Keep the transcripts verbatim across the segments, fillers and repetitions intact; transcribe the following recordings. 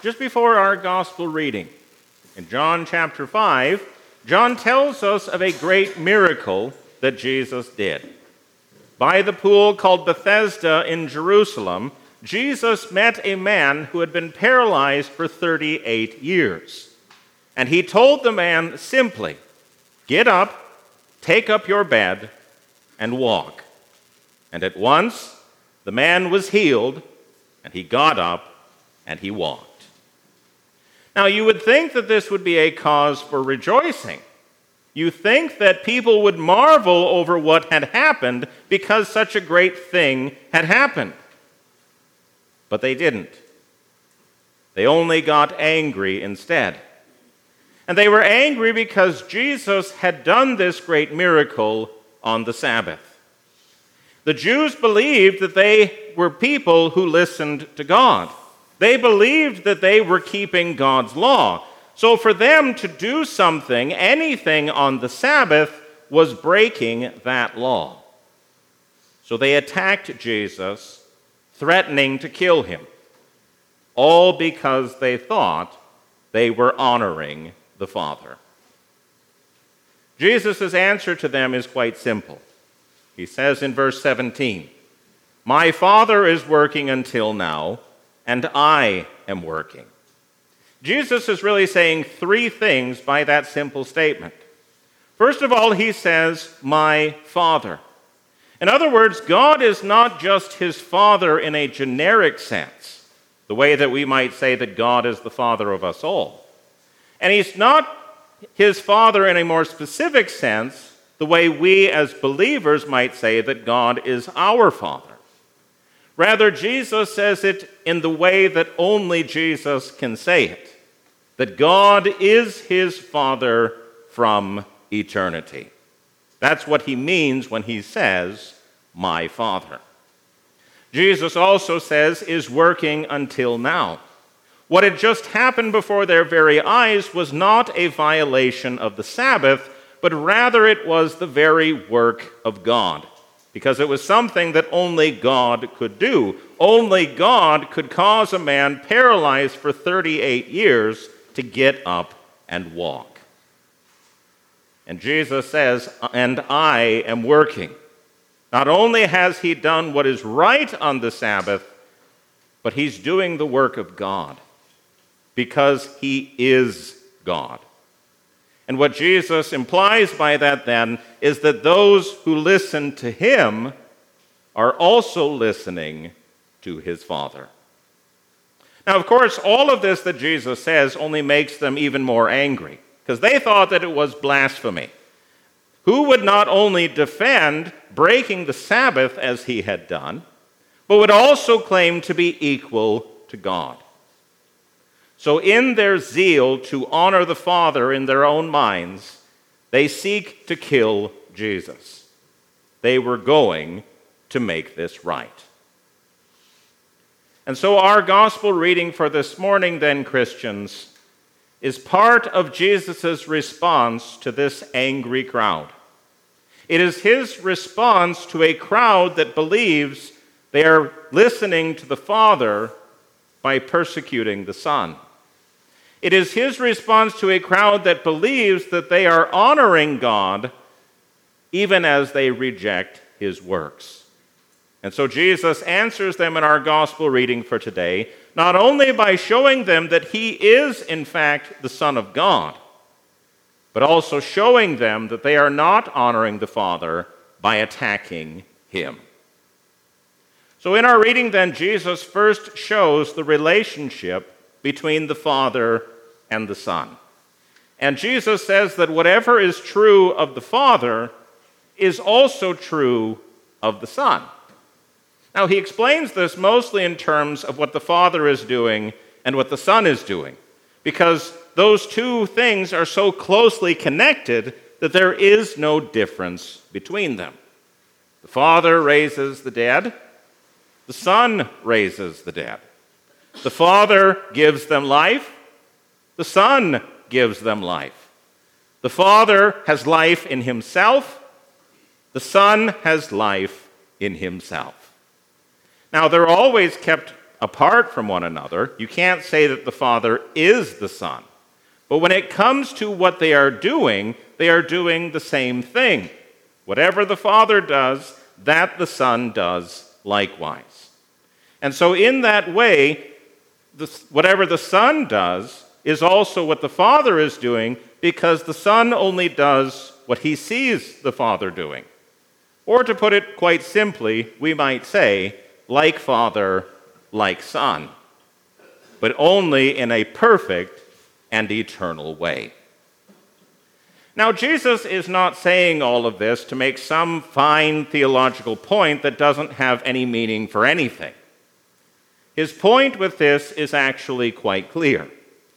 just before our gospel reading, in John chapter five, John tells us of a great miracle that Jesus did. By the pool called Bethesda in Jerusalem, Jesus met a man who had been paralyzed for thirty-eight years. And he told the man simply, "Get up, take up your bed, and walk." And at once the man was healed, and he got up and he walked. Now you would think that this would be a cause for rejoicing. You think that people would marvel over what had happened because such a great thing had happened. But they didn't. They only got angry instead. And they were angry because Jesus had done this great miracle on the Sabbath. The Jews believed that they were people who listened to God. They believed that they were keeping God's law. So for them to do something, anything on the Sabbath, was breaking that law. So they attacked Jesus, threatening to kill him, all because they thought they were honoring the Father. Jesus' answer to them is quite simple. He says in verse seventeen, "My Father is working until now, and I am working." Jesus is really saying three things by that simple statement. First of all, he says, "My Father." In other words, God is not just his Father in a generic sense, the way that we might say that God is the Father of us all. And he's not his Father in a more specific sense, the way we as believers might say that God is our Father. Rather, Jesus says it in the way that only Jesus can say it, that God is his Father from eternity. That's what he means when he says, "My Father." Jesus also says, "is working until now." What had just happened before their very eyes was not a violation of the Sabbath, but rather it was the very work of God, because it was something that only God could do. Only God could cause a man paralyzed for thirty-eight years to get up and walk. And Jesus says, "And I am working." Not only has he done what is right on the Sabbath, but he's doing the work of God, because he is God. And what Jesus implies by that then is that those who listen to him are also listening to his Father. Now, of course, all of this that Jesus says only makes them even more angry, because they thought that it was blasphemy. Who would not only defend breaking the Sabbath as he had done, but would also claim to be equal to God? So in their zeal to honor the Father in their own minds, they seek to kill Jesus. They were going to make this right. And so our gospel reading for this morning, then, Christians, is part of Jesus' response to this angry crowd. It is his response to a crowd that believes they are listening to the Father by persecuting the Son. It is his response to a crowd that believes that they are honoring God even as they reject his works. And so Jesus answers them in our gospel reading for today, not only by showing them that he is, in fact, the Son of God, but also showing them that they are not honoring the Father by attacking him. So in our reading then, Jesus first shows the relationship between the Father and the Son. And Jesus says that whatever is true of the Father is also true of the Son. Now, he explains this mostly in terms of what the Father is doing and what the Son is doing, because those two things are so closely connected that there is no difference between them. The Father raises the dead. The Son raises the dead. The Father gives them life. The Son gives them life. The Father has life in himself. The Son has life in himself. Now, they're always kept apart from one another. You can't say that the Father is the Son. But when it comes to what they are doing, they are doing the same thing. Whatever the Father does, that the Son does likewise. And so in that way, the, whatever the Son does is also what the Father is doing, because the Son only does what he sees the Father doing. Or to put it quite simply, we might say, like Father, like Son, but only in a perfect and eternal way. Now, Jesus is not saying all of this to make some fine theological point that doesn't have any meaning for anything. His point with this is actually quite clear.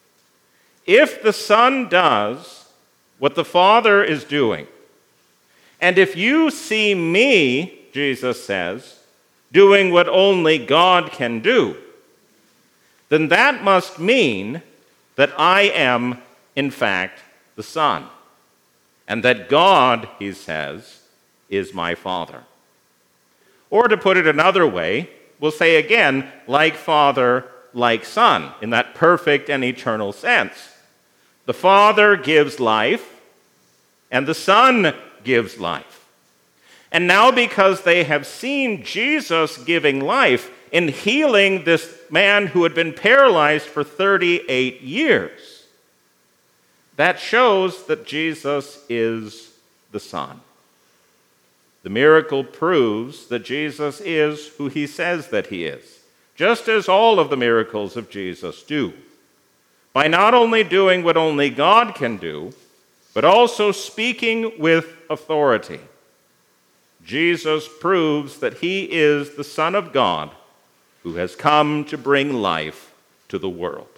If the Son does what the Father is doing, and if you see me, Jesus says, doing what only God can do, then that must mean that I am, in fact, the Son, and that God, he says, is my Father. Or to put it another way, we'll say again, like Father, like Son, in that perfect and eternal sense. The Father gives life, and the Son gives life. And now because they have seen Jesus giving life in healing this man who had been paralyzed for thirty-eight years, that shows that Jesus is the Son. The miracle proves that Jesus is who he says that he is, just as all of the miracles of Jesus do, by not only doing what only God can do, but also speaking with authority. Jesus proves that he is the Son of God who has come to bring life to the world.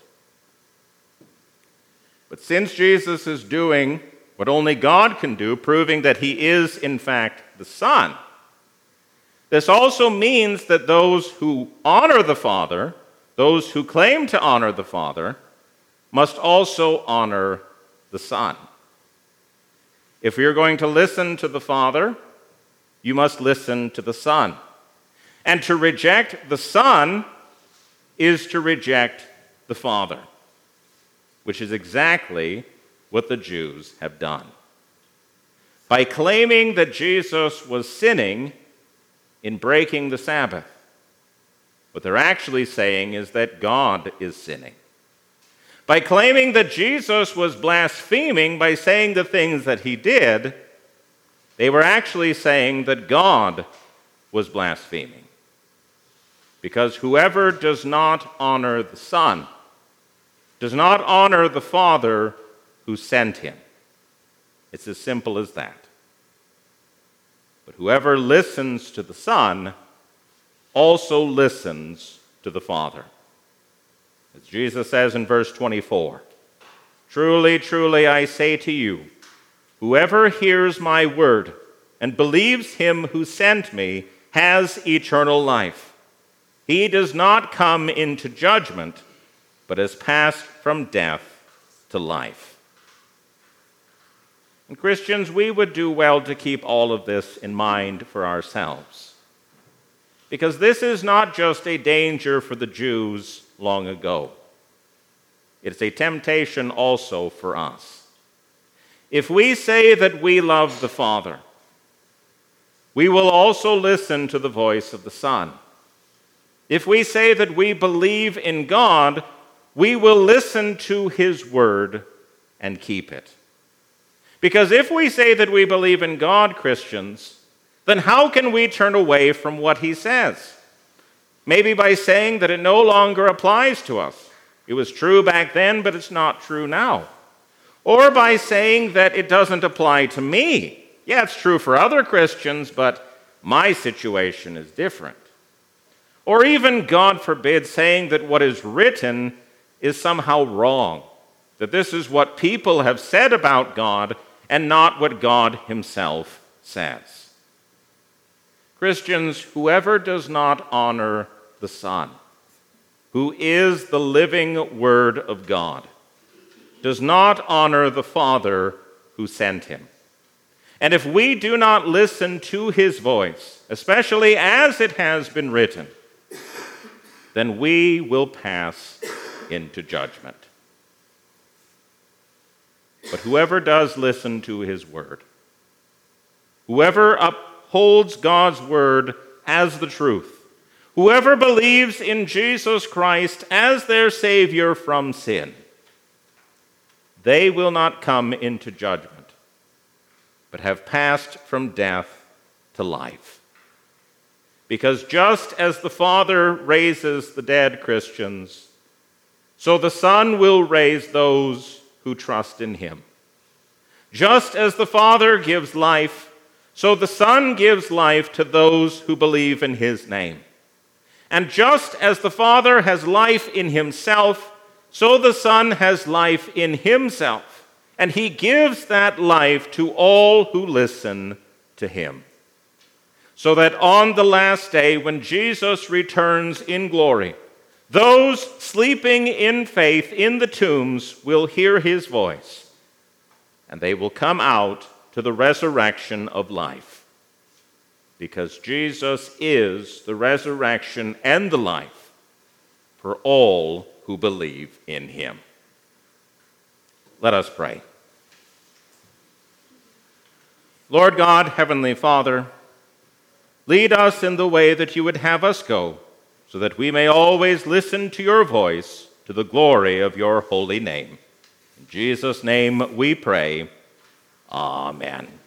But since Jesus is doing what only God can do, proving that he is, in fact, the Son, this also means that those who honor the Father, those who claim to honor the Father, must also honor the Son. If you're going to listen to the Father, you must listen to the Son. And to reject the Son is to reject the Father, which is exactly what the Jews have done. By claiming that Jesus was sinning in breaking the Sabbath, what they're actually saying is that God is sinning. By claiming that Jesus was blaspheming by saying the things that he did, they were actually saying that God was blaspheming. Because whoever does not honor the Son does not honor the Father who sent him. It's as simple as that. But whoever listens to the Son also listens to the Father. As Jesus says in verse twenty-four, "Truly, truly, I say to you, whoever hears my word and believes him who sent me has eternal life. He does not come into judgment, but has passed from death to life." And Christians, we would do well to keep all of this in mind for ourselves. Because this is not just a danger for the Jews long ago. It's a temptation also for us. If we say that we love the Father, we will also listen to the voice of the Son. If we say that we believe in God, we will listen to his word and keep it. Because if we say that we believe in God, Christians, then how can we turn away from what he says? Maybe by saying that it no longer applies to us. It was true back then, but it's not true now. Or by saying that it doesn't apply to me. Yeah, it's true for other Christians, but my situation is different. Or even, God forbid, saying that what is written is somehow wrong, that this is what people have said about God and not what God himself says. Christians, whoever does not honor the Son, who is the living Word of God, does not honor the Father who sent him. And if we do not listen to his voice, especially as it has been written, then we will pass into judgment. But whoever does listen to his word, whoever upholds God's word as the truth, whoever believes in Jesus Christ as their Savior from sin, they will not come into judgment, but have passed from death to life. Because just as the Father raises the dead Christians, so the Son will raise those who trust in him. Just as the Father gives life, so the Son gives life to those who believe in his name. And just as the Father has life in himself, so the Son has life in himself, and he gives that life to all who listen to him. So that on the last day, when Jesus returns in glory, those sleeping in faith in the tombs will hear his voice, and they will come out to the resurrection of life. Because Jesus is the resurrection and the life for all who believe in him. Let us pray. Lord God, Heavenly Father, lead us in the way that you would have us go, so that we may always listen to your voice to the glory of your holy name. In Jesus' name we pray. Amen.